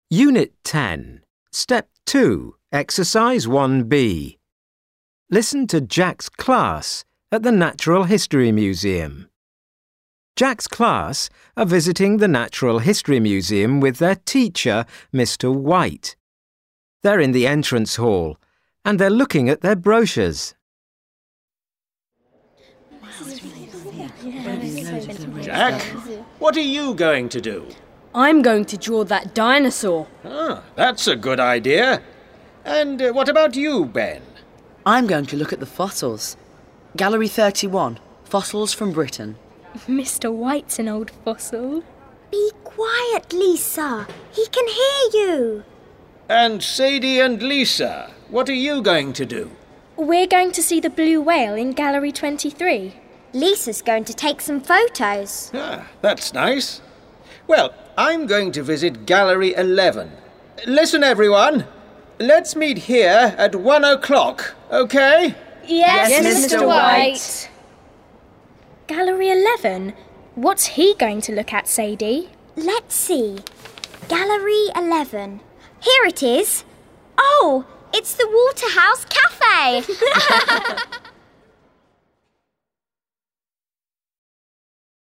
Unit 10, Step 2, Exercise 1B. Listen to Jack's class at the Natural History Museum. Jack's class are visiting the Natural History Museum with their teacher, Mr. White. They're in the entrance hall and they're looking at their brochures. Jack, what are you going to do? I'm going to draw that dinosaur. That's a good idea. And what about you, Ben? I'm going to look at the fossils. Gallery 31, Fossils from Britain. Mr. White's an old fossil. Be quiet, Lisa. He can hear you. And Sadie and Lisa, what are you going to do? We're going to see the blue whale in Gallery 23. Lisa's going to take some photos. That's nice. Well, I'm going to visit Gallery 11. Listen, everyone. Let's meet here at 1 o'clock, OK? Yes, Mr. White. Gallery 11? What's he going to look at, Sadie? Let's see. Gallery 11. Here it is. Oh, it's the Waterhouse Cafe.